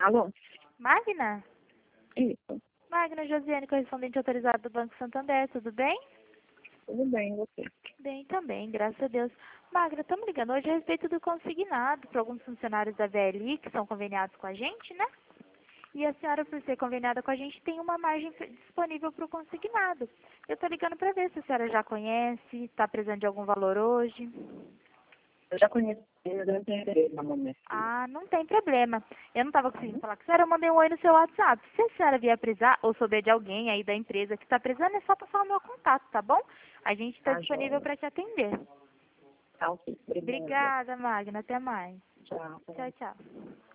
Alô? Magna? Isso. Magna Josiane, correspondente autorizado do Banco Santander, tudo bem? Tudo bem, e você? Bem também, graças a Deus. Magna, estamos ligando hoje a respeito do consignado para alguns funcionários da VLI que são conveniados com a gente, né? E a senhora, por ser conveniada com a gente, tem uma margem disponível para o consignado. Eu estou ligando para ver se a senhora já conhece, está precisando de algum valor hoje. Eu já conheço, mas eu não tenho interesse no momento. Ah, não tem problema. Eu não estava conseguindo falar com a senhora, eu mandei um oi no seu WhatsApp. Se a senhora vier precisar ou souber de alguém aí da empresa que está precisando, é só passar o meu contato, tá bom? A gente está Tá, disponível joia. para te atender. Tá, ok. Obrigada. Obrigada, Magna. Até mais. Tchau. Tchau, tchau.